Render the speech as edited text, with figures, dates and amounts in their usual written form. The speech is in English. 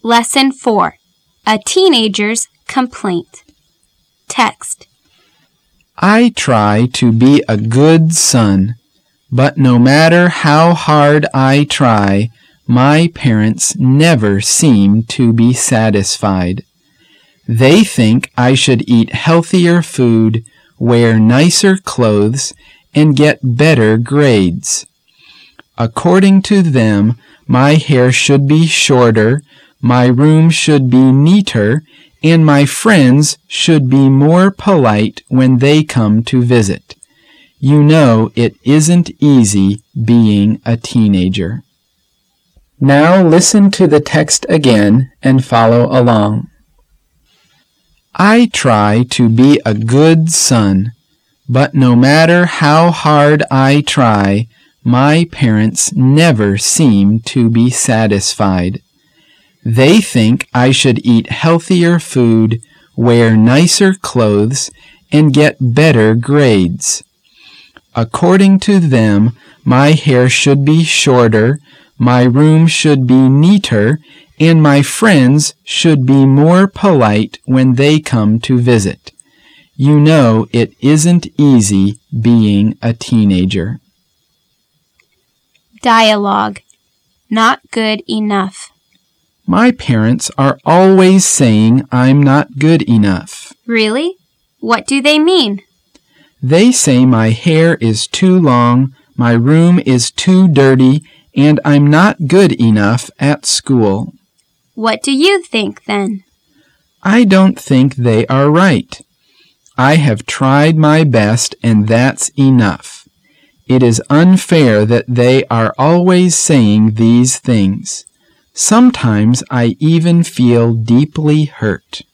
Lesson 4. A Teenager's Complaint. Text. I try to be a good son, but no matter how hard I try, my parents never seem to be satisfied. They think I should eat healthier food, wear nicer clothes, and get better grades. According to them, my hair should be shorter, my room should be neater, and my friends should be more polite when they come to visit. You know it isn't easy being a teenager. Now listen to the text again and follow along. I try to be a good son, but no matter how hard I try, my parents never seem to be satisfied. They think I should eat healthier food, wear nicer clothes, and get better grades. According to them, my hair should be shorter, my room should be neater, and my friends should be more polite when they come to visit. You know it isn't easy being a teenager. Dialogue. Not good enough. My parents are always saying I'm not good enough. Really? What do they mean? They say my hair is too long, my room is too dirty, and I'm not good enough at school. What do you think then? I don't think they are right. I have tried my best, and that's enough. It is unfair that they are always saying these things. Sometimes I even feel deeply hurt.